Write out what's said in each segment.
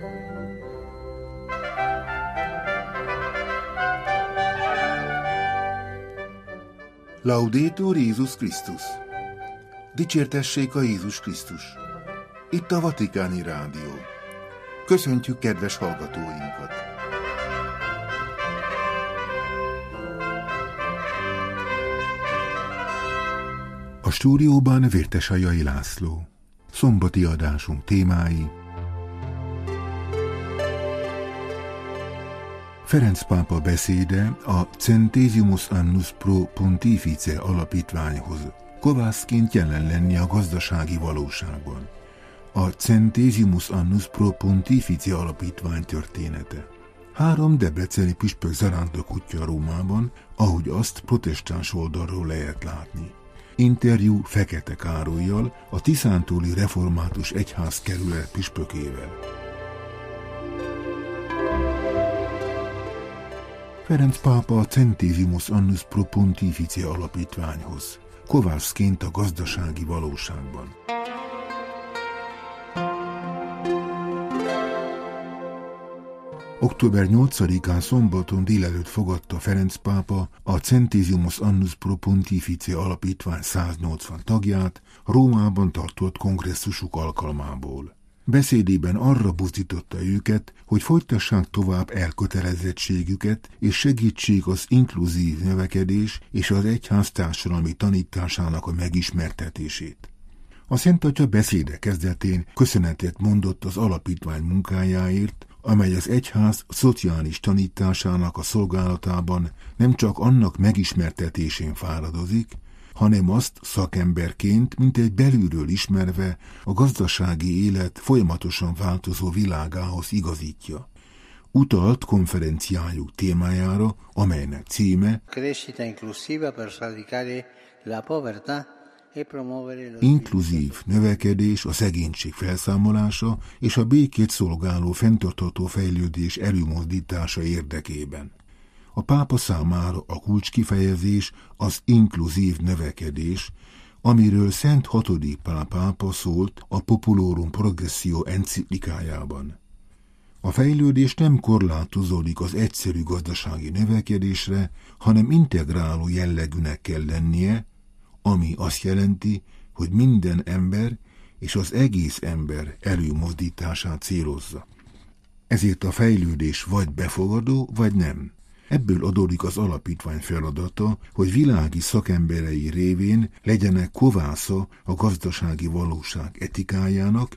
Laudetur Jézus Krisztus! Dicsértessék a Jézus Krisztus! Itt a Vatikáni Rádió. Köszöntjük kedves hallgatóinkat! A stúdióban Vértesajai László. Szombati adásunk témái: Ferenc pápa beszéde a Centesimus Annus Pro Pontifice alapítványhoz. Kovászként jelen lenni a gazdasági valóságban. A Centesimus Annus Pro Pontifice alapítvány története. 3 debreceni püspök zaránta kutya Rómában, ahogy azt protestáns oldalról lehet látni. Interjú Fekete Károllyal, a tiszántúli református egyházkerület püspökével. Ferenc pápa a Centesimus Annus Pro Pontifice alapítványhoz. Kovászként a gazdasági valóságban. Október 8-án szombaton délelőtt fogadta Ferenc pápa a Centesimus Annus Pro Pontifice alapítvány 180 tagját Rómában tartott kongresszusuk alkalmából. Beszédében arra buzdította őket, hogy folytassák tovább elkötelezettségüket és segítsék az inkluzív növekedés és az egyház társadalmi tanításának a megismertetését. A Szent Atya beszéde kezdetén köszönetet mondott az alapítvány munkájáért, amely az egyház szociális tanításának a szolgálatában nem csak annak megismertetésén fáradozik, hanem azt szakemberként, mint egy belülről ismerve a gazdasági élet folyamatosan változó világához igazítja. Utalt konferenciájuk témájára, amelynek címe Inkluzív növekedés, a szegénység felszámolása és a békét szolgáló fenntartható fejlődés előmozdítása érdekében. A pápa számára a kulcskifejezés az inkluzív növekedés, amiről Szent 6. Pál pápa szólt a Populorum Progressio enciklikájában. A fejlődés nem korlátozódik az egyszerű gazdasági növekedésre, hanem integráló jellegűnek kell lennie, ami azt jelenti, hogy minden ember és az egész ember előmozdítását célozza. Ezért a fejlődés vagy befogadó, vagy nem. Ebből adódik az alapítvány feladata, hogy világi szakemberei révén legyenek kovásza a gazdasági valóság etikájának,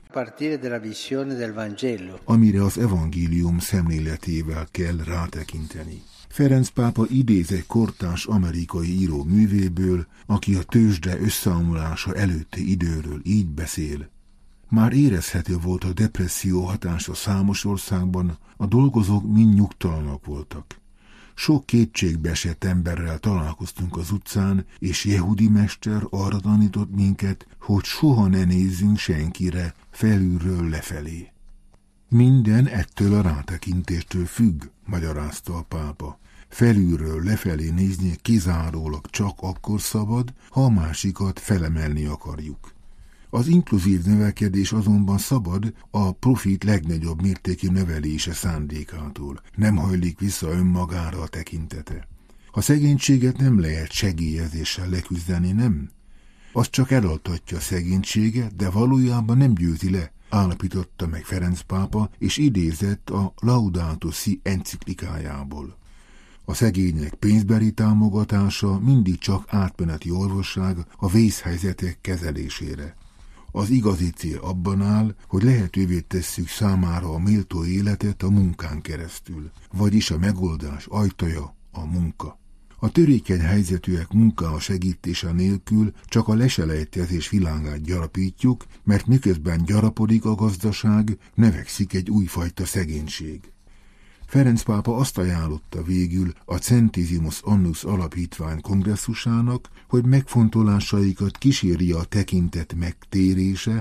amire az evangélium szemléletével kell rátekinteni. Ferenc pápa idéz egy kortárs amerikai író művéből, aki a tőzsde összeomlása előtti időről így beszél. Már érezhető volt a depresszió hatása számos országban, a dolgozók mind nyugtalanak voltak. Sok kétségbeesett emberrel találkoztunk az utcán, és Jehudi mester arra tanított minket, hogy soha ne nézzünk senkire felülről lefelé. Minden ettől a rátekintéstől függ, magyarázta a pápa. Felülről lefelé nézni kizárólag csak akkor szabad, ha a másikat felemelni akarjuk. Az inkluzív növekedés azonban szabad a profit legnagyobb mértékű növelése szándékától, nem hajlik vissza önmagára a tekintete. A szegénységet nem lehet segélyezéssel leküzdeni, nem? Az csak elaltatja a szegénységet, de valójában nem győzi le, állapította meg Ferenc pápa, és idézett a Laudato Si enciklikájából. A szegények pénzbeli támogatása mindig csak átmeneti orvosság a vészhelyzetek kezelésére. Az igazi cél abban áll, hogy lehetővé tesszük számára a méltó életet a munkán keresztül, vagyis a megoldás ajtaja a munka. A törékeny helyzetűek munkája segítése nélkül csak a leselejtezés világát gyarapítjuk, mert miközben gyarapodik a gazdaság, növekszik egy újfajta szegénység. Ferenc pápa azt ajánlotta végül a Centesimus Annus alapítvány kongresszusának, hogy megfontolásaikat kísérje a tekintet megtérése,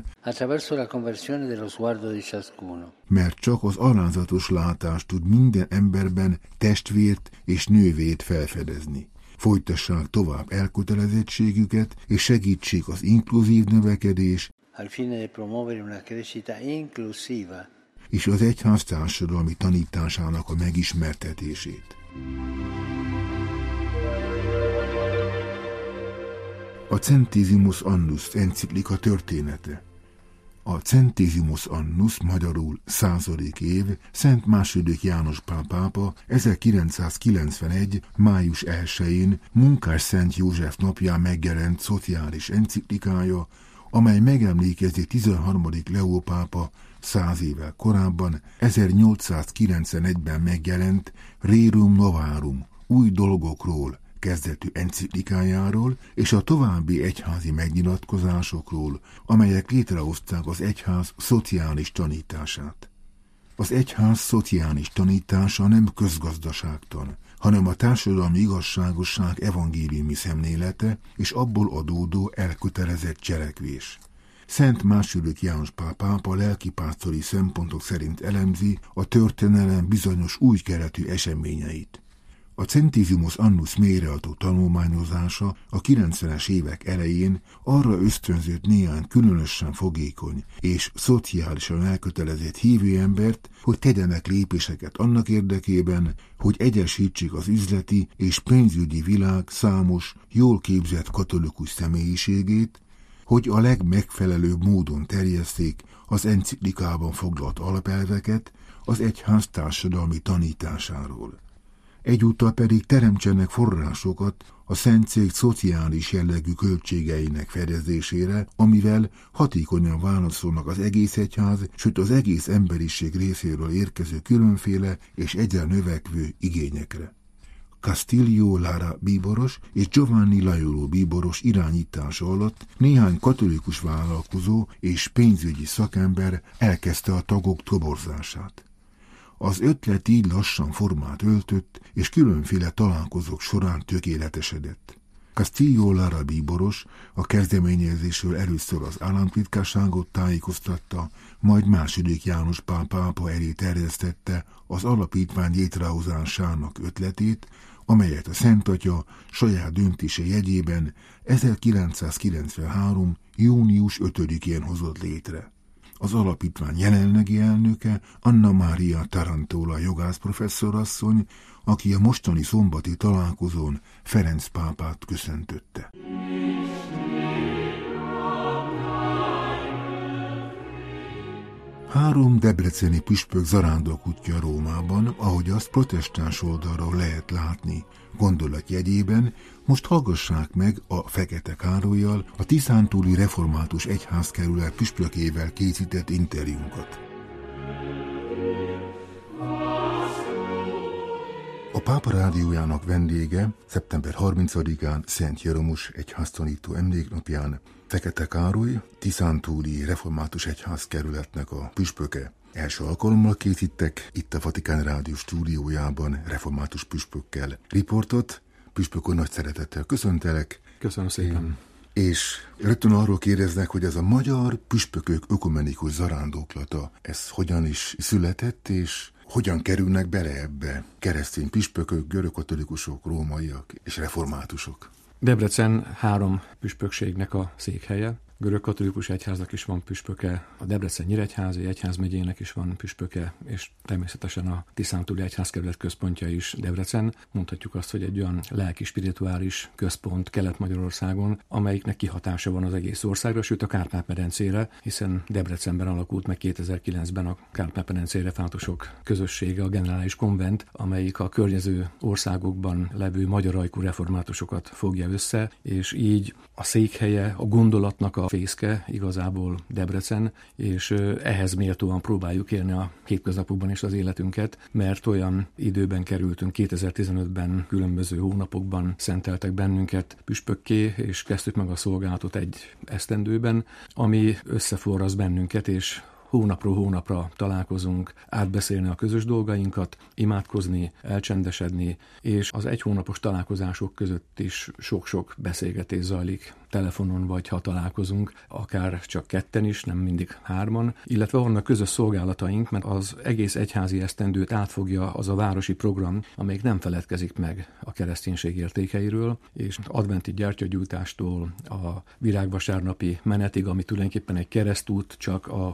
mert csak az alázatos látás tud minden emberben testvért és nővét felfedezni. Folytassák tovább elkötelezettségüket, és segítsék az inkluzív növekedés, és az egyház társadalmi tanításának a megismertetését. A Centesimus Annus enciklika története. A Centesimus Annus, magyarul 100. év, Szent II. János Pál pápa 1991. május 1-én Munkás Szent József napján megjelent szociális enciklikája, amely megemlékezi 13. Leó pápa 100 évvel korábban, 1891-ben megjelent Rerum Novarum, új dolgokról kezdetű enciklikájáról és a további egyházi megnyilatkozásokról, amelyek létrehozták az egyház szociális tanítását. Az egyház szociális tanítása nem közgazdaságtan, hanem a társadalmi igazságosság evangéliumi szemlélete és abból adódó elkötelezett cselekvés. Szent II. János Pál pápa lelkipásztori szempontok szerint elemzi a történelem bizonyos új keretű eseményeit. A Centesimus Annus mélyreható tanulmányozása a 90-es évek elején arra ösztönzött néhány különösen fogékony és szociálisan elkötelezett hívőembert, hogy tegyenek lépéseket annak érdekében, hogy egyesítsék az üzleti és pénzügyi világ számos, jól képzett katolikus személyiségét, hogy a legmegfelelőbb módon terjesszék az enciklikában foglalt alapelveket az egyház társadalmi tanításáról. Egyúttal pedig teremtsenek forrásokat a szentszék szociális jellegű költségeinek fedezésére, amivel hatékonyan válaszolnak az egész egyház, sőt az egész emberiség részéről érkező különféle és egyre növekvő igényekre. Castillo Lara bíboros és Giovanni Laiolo bíboros irányítása alatt néhány katolikus vállalkozó és pénzügyi szakember elkezdte a tagok toborzását. Az ötlet így lassan formát öltött, és különféle találkozók során tökéletesedett. Castillo Lara bíboros a kezdeményezésről először az államtitkárságot tájékoztatta, majd II. János Pál pápa elé terjesztette az alapítvány létrehozásának ötletét, amelyet a Szent Atya saját döntése jegyében 1993. június 5-én hozott létre. Az alapítvány jelenlegi elnöke Anna Maria Tarantola jogászprofesszorasszony, aki a mostani szombati találkozón Ferenc pápát köszöntötte. Három debreceni püspök zarándokútja Rómában, ahogy azt protestáns oldalról lehet látni, gondolatjegyében most hallgassák meg a Fekete Károllyal, a Tiszántúli Református Egyházkerület püspökével készített interjúnkat. A Pápa Rádiójának vendége szeptember 30-án Szent Jeromos egyháztanító emléknapján Fekete Károly, Tiszántúli Református Egyházkerületnek a püspöke. Első alkalommal készítek itt a Vatikán Rádió stúdiójában református püspökkel riportot. Püspök úr, nagy szeretettel köszöntelek. Köszönöm szépen. És rögtön arról kérdeznek, hogy ez a magyar püspökök ökumenikus zarándoklata, ez hogyan is született, és hogyan kerülnek bele ebbe keresztény püspökök, görögkatolikusok, rómaiak és reformátusok? Debrecen 3 püspökségnek a székhelye. Görögkatolikus egyháznak is van püspöke, a Debrecen Nyíregyházi egyházmegyének is van püspöke, és természetesen a Tiszántúli Egyházkerület központja is Debrecen. Mondhatjuk azt, hogy egy olyan lelki-spirituális központ Kelet-Magyarországon, amelyiknek kihatása van az egész országra, sőt a Kárpát-medencére, hiszen Debrecenben alakult meg 2009-ben a Kárpát-medencei reformátusok közössége, a Generális Konvent, amelyik a környező országokban levő magyar ajkú reformátusokat fogja össze, és így a székhelye, a gondolatnak a fészke igazából Debrecen, és ehhez méltóan próbáljuk élni a hétköznapokban is az életünket, mert olyan időben kerültünk, 2015-ben különböző hónapokban szenteltek bennünket püspökké, és kezdtük meg a szolgálatot egy esztendőben, ami összeforraszt bennünket, és hónapról hónapra találkozunk, átbeszélni a közös dolgainkat, imádkozni, elcsendesedni, és az egy hónapos találkozások között is sok-sok beszélgetés zajlik telefonon, vagy ha találkozunk, akár csak ketten is, nem mindig 3, illetve vannak közös szolgálataink, mert az egész egyházi esztendőt átfogja az a városi program, amelyik nem feledkezik meg a kereszténység értékeiről, és adventi gyertyagyújtástól a virágvasárnapi menetig, ami tulajdonképpen egy keresztút, csak a Biblia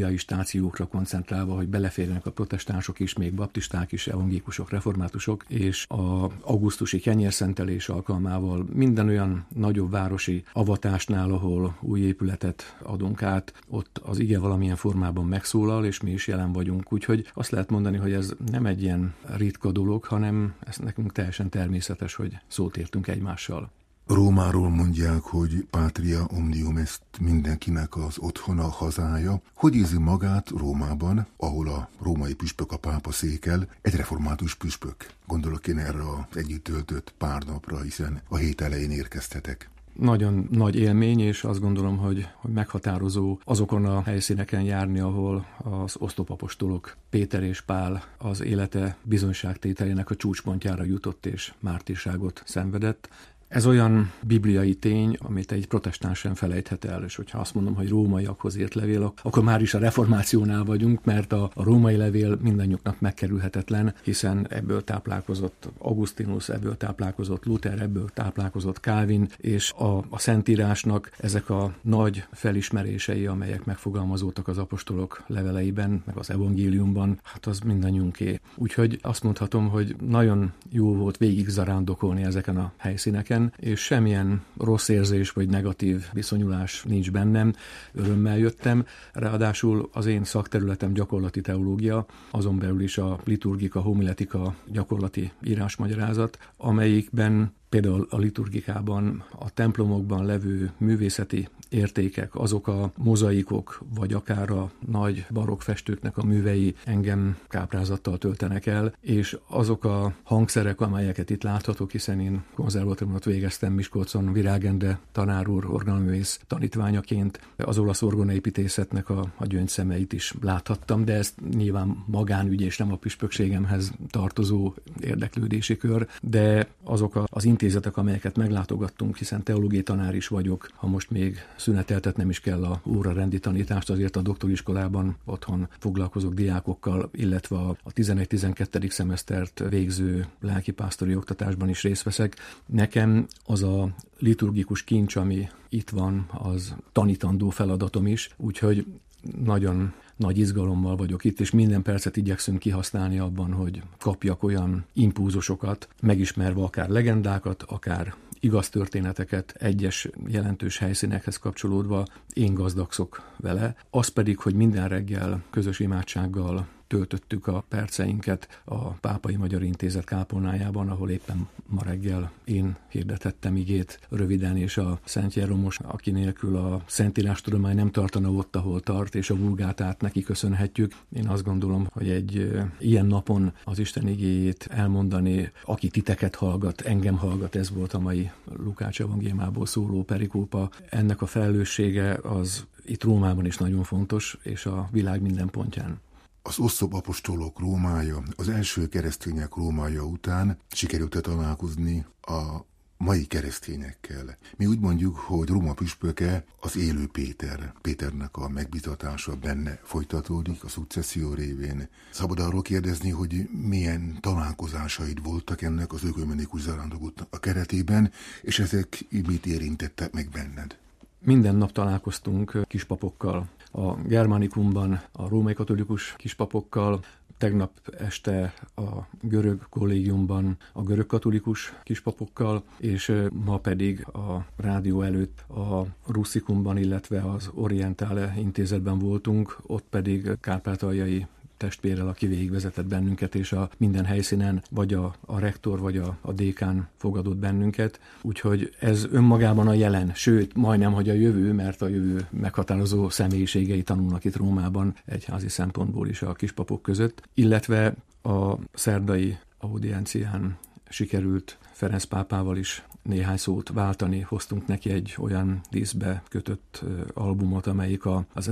bibliai stációkra koncentrálva, hogy beleférjenek a protestánsok is, még baptisták is, evangélikusok, reformátusok, és az augusztusi kenyérszentelés alkalmával minden olyan nagyobb városi avatásnál, ahol új épületet adunk át, ott az ige valamilyen formában megszólal, és mi is jelen vagyunk. Úgyhogy azt lehet mondani, hogy ez nem egy ilyen ritka dolog, hanem ez nekünk teljesen természetes, hogy szót értünk egymással. Rómáról mondják, hogy Patria Omnium est, mindenkinek az otthona, hazája. Hogy érzi magát Rómában, ahol a római püspök, a pápa székel, egy református püspök? Gondolok én erre az együtt töltött pár napra, hiszen a hét elején érkeztetek. Nagyon nagy élmény, és azt gondolom, hogy meghatározó azokon a helyszíneken járni, ahol az oszlopapostolok Péter és Pál az élete bizonyságtételének a csúcspontjára jutott és mártírságot szenvedett. Ez olyan bibliai tény, amit egy protestáns sem felejthet el, és hogyha azt mondom, hogy rómaiakhoz írt levél, akkor már is a reformációnál vagyunk, mert a római levél mindannyiuknak megkerülhetetlen, hiszen ebből táplálkozott Augustinus, ebből táplálkozott Luther, ebből táplálkozott Calvin, és a Szentírásnak ezek a nagy felismerései, amelyek megfogalmazódtak az apostolok leveleiben, meg az evangéliumban, hát az mindannyiunké. Úgyhogy azt mondhatom, hogy nagyon jó volt végig zarándokolni ezeken a helyszíneken, és semmilyen rossz érzés vagy negatív viszonyulás nincs bennem, örömmel jöttem. Ráadásul az én szakterületem gyakorlati teológia, azon belül is a liturgika, homiletika gyakorlati írásmagyarázat, amelyikben például a liturgikában, a templomokban levő művészeti értékek, azok a mozaikok, vagy akár a nagy barokk festőknek a művei engem káprázattal töltenek el, és azok a hangszerek, amelyeket itt láthatok, hiszen én konzervatóriumot végeztem Miskolcon, Virág Endre tanár úr orgonaművész tanítványaként, az olasz orgonaépítészetnek a gyöngyszemeit is láthattam, de ez nyilván magánügy és nem a püspökségemhez tartozó érdeklődési kör, de azok az intézetek, amelyeket meglátogattunk, hiszen teológiai tanár is vagyok, ha most még szüneteltetnem is kell a órarendi tanítást, azért a doktoriskolában otthon foglalkozok diákokkal, illetve a 11-12. szemesztert végző lelkipásztori oktatásban is részt veszek. Nekem az a liturgikus kincs, ami itt van, az tanítandó feladatom is, úgyhogy nagyon nagy izgalommal vagyok itt, és minden percet igyekszünk kihasználni abban, hogy kapjak olyan impulzusokat, megismerve akár legendákat, akár igaz történeteket, egyes jelentős helyszínekhez kapcsolódva én gazdagszok vele. Az pedig, hogy minden reggel közös imádsággal töltöttük a perceinket a Pápai Magyar Intézet kápolnájában, ahol éppen ma reggel én hirdethettem igét röviden, és a Szent Jeromos, aki nélkül a Szentírástudomány nem tartana ott, ahol tart, és a vulgátát neki köszönhetjük. Én azt gondolom, hogy egy ilyen napon az Isten igéjét elmondani, aki titeket hallgat, engem hallgat, ez volt a mai Lukács evangéliumából szóló perikópa. Ennek a felelőssége az itt Rómában is nagyon fontos, és a világ minden pontján. Az oszlopapostolok Rómája, az első keresztények Rómája után sikerült találkozni a mai keresztényekkel. Mi úgy mondjuk, hogy Róma püspöke az élő Péter. Péternek a megbízatása benne folytatódik a szukcesszió révén. Szabad arról kérdezni, hogy milyen találkozásaid voltak ennek az ökumenikus zarándoknak a keretében, és ezek mit érintettek meg benned? Minden nap találkoztunk kispapokkal. A Germanikumban a római katolikus kispapokkal, tegnap este a görög kollégiumban a görög katolikus kispapokkal, és ma pedig a rádió előtt a Russzikumban, illetve az Orientale intézetben voltunk, ott pedig kárpátaljai testvérrel, aki végigvezetett bennünket, és a minden helyszínen vagy a rektor, vagy a dékán fogadott bennünket. Úgyhogy ez önmagában a jelen, sőt, majdnem, hogy a jövő, mert a jövő meghatározó személyiségei tanulnak itt Rómában egyházi szempontból is a kispapok között, illetve a szerdai audiencián sikerült Ferenc pápával is néhány szót váltani, hoztunk neki egy olyan díszbe kötött albumot, amelyik az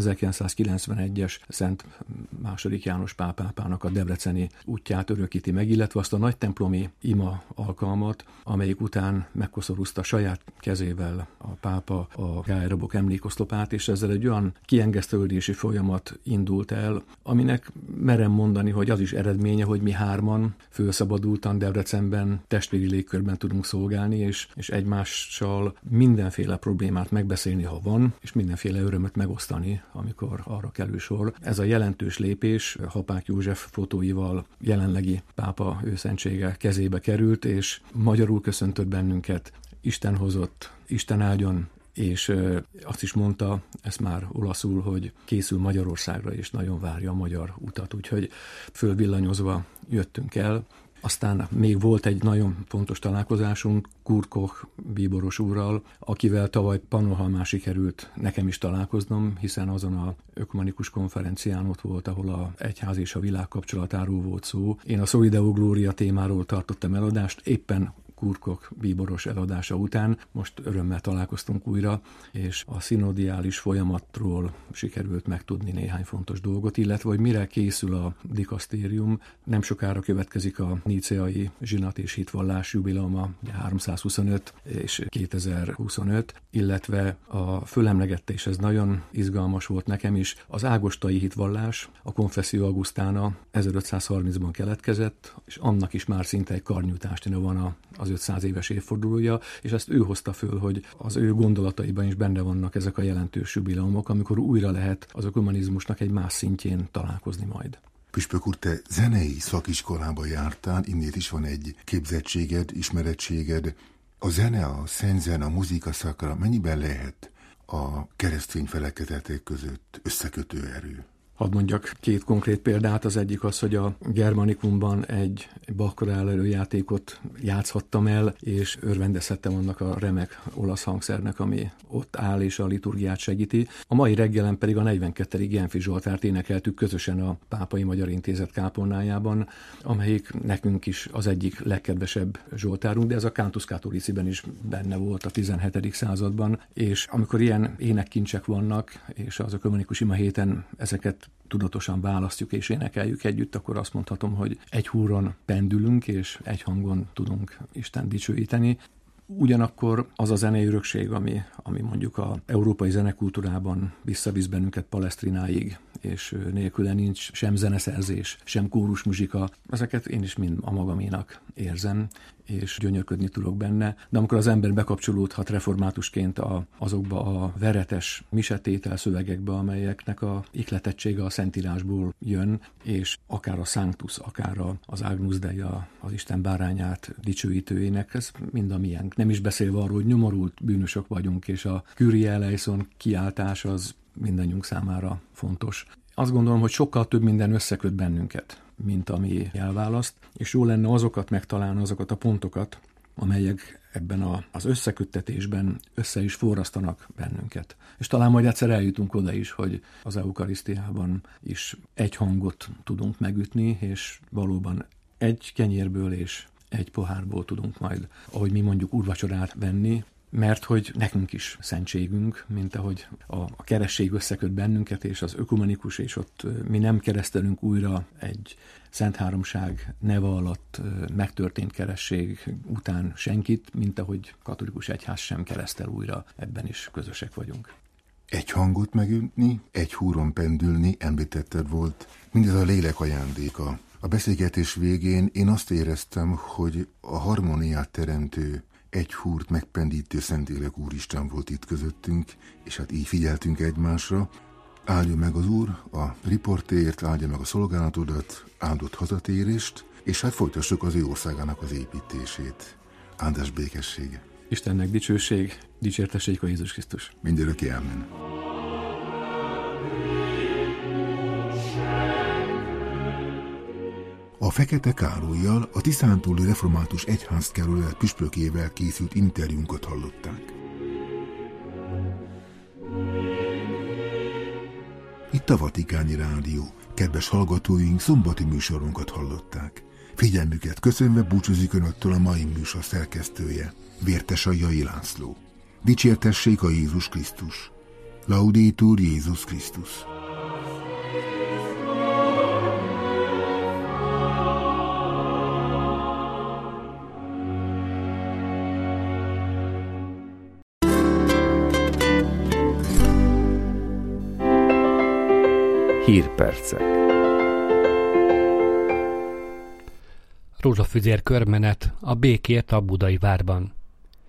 1991-es Szent II. János pápának a debreceni útját örökíti meg, illetve azt a nagy templomi ima alkalmat, amelyik után megkoszorúzta saját kezével a pápa a Gály-Rabok emlékoszlopát, és ezzel egy olyan kiengesztelődési folyamat indult el, aminek merem mondani, hogy az is eredménye, hogy mi hárman fölszabadultan Debrecenben testvéri légkörben tudunk szolgálni, és és egymással mindenféle problémát megbeszélni, ha van, és mindenféle örömöt megosztani, amikor arra kerül sor. Ez a jelentős lépés Hapák József fotóival jelenlegi pápa őszentsége kezébe került, és magyarul köszöntött bennünket, Isten hozott, Isten áldjon, és azt is mondta, ezt már olaszul, hogy készül Magyarországra, és nagyon várja a magyar utat, úgyhogy fölvillanyozva jöttünk el. Aztán még volt egy nagyon fontos találkozásunk Kurt Koch bíboros úrral, akivel tavaly Pannonhalmán sikerült nekem is találkoznom, hiszen azon a ökumenikus konferencián ott volt, ahol a egyház és a világ kapcsolatáról volt szó. Én a Soli Deo Gloria témáról tartottam eladást, éppen Kurt Koch bíboros eladása után. Most örömmel találkoztunk újra, és a szinodiális folyamatról sikerült megtudni néhány fontos dolgot, illetve hogy mire készül a dikasztérium. Nem sokára következik a níceai zsinat és hitvallás jubileuma, 325 és 2025, illetve a fölemlegettés, ez nagyon izgalmas volt nekem is. Az ágostai hitvallás, a Confessio Augustana 1530-ban keletkezett, és annak is már szinte egy karnyújtásténe van az 500 éves évfordulója, és ezt ő hozta föl, hogy az ő gondolataiban is benne vannak ezek a jelentős jubileumok, amikor újra lehet az ökumenizmusnak egy más szintjén találkozni majd. Püspök úr, te zenei szakiskolába jártál, innét is van egy képzettséged, ismerettséged. A zene, a szentzene, a muzika szakra mennyiben lehet a keresztény felekezetek között összekötő erő? Hadd mondjak két konkrét példát. Az egyik az, hogy a Germanikumban egy Bach-korál előjátékot játszhattam el, és örvendezhettem annak a remek olasz hangszernek, ami ott áll és a liturgiát segíti. A mai reggelen pedig a 42. Genfi Zsoltárt énekeltük közösen a Pápai Magyar Intézet kápolnájában, amelyik nekünk is az egyik legkedvesebb zsoltárunk, de ez a Cantus Catholiciben is benne volt a 17. században, és amikor ilyen énekkincsek vannak, és az ökumenikus ima héten ezeket tudatosan választjuk és énekeljük együtt, akkor azt mondhatom, hogy egy húron pendülünk, és egy hangon tudunk Isten dicsőíteni. Ugyanakkor az a zenei örökség, ami mondjuk az európai zenekultúrában visszavisz bennünket Palestrináig, és nélküle nincs sem zeneszerzés, sem kórusmuzsika, ezeket én is mind a magaménak érzem, és gyönyörködni tudok benne. De amikor az ember bekapcsolódhat reformátusként azokba a veretes misetétel szövegekbe, amelyeknek a ihletettsége a Szentírásból jön, és akár a Sanctus, akár az Agnus Dei, az Isten bárányát dicsőítőjének, ez mind a miénk. Nem is beszélve arról, hogy nyomorult bűnösök vagyunk, és a Kyrie eleison kiáltás az mindannyiunk számára fontos. Azt gondolom, hogy sokkal több minden összeköt bennünket, mint ami elválaszt, és jó lenne azokat megtalálni, azokat a pontokat, amelyek ebben az összeköttetésben össze is forrasztanak bennünket. És talán majd egyszer eljutunk oda is, hogy az eukarisztiában is egy hangot tudunk megütni, és valóban egy kenyérből és egy pohárból tudunk majd, ahogy mi mondjuk úrvacsorát venni, mert hogy nekünk is szentségünk, mint ahogy a keresztség összeköt bennünket, és az ökumenikus, és ott mi nem keresztelünk újra egy Szent Háromság neve alatt megtörtént keresztség után senkit, mint ahogy katolikus egyház sem keresztel újra, ebben is közösek vagyunk. Egy hangot megütni, egy húron pendülni, említetted volt, mindez a lélek ajándéka. A beszélgetés végén én azt éreztem, hogy a harmóniát teremtő, egy húrt megpendítő Szentlélek Úristen volt itt közöttünk, és hát így figyeltünk egymásra. Áldja meg az Úr a riportért, áldja meg a szolgálatodat, áldott hazatérést, és hát folytassuk az ő országának az építését. Áldás békessége. Istennek dicsőség, dicsértessék a Jézus Krisztus. Mindörökké ámen. A Fekete Károllyal, a Tiszántúli Református Egyházkerület püspökével készült interjúnkat hallották. Itt a Vatikáni Rádió. Kedves hallgatóink, szombati műsorunkat hallották. Figyelmüket köszönve búcsúzik önöktől a mai műsor szerkesztője, Vértesai László. Dicsértessék a Jézus Krisztus. Laudetur Jézus Krisztus. Hírpercek. Rózsafüzér körmenet a békért a Budai várban.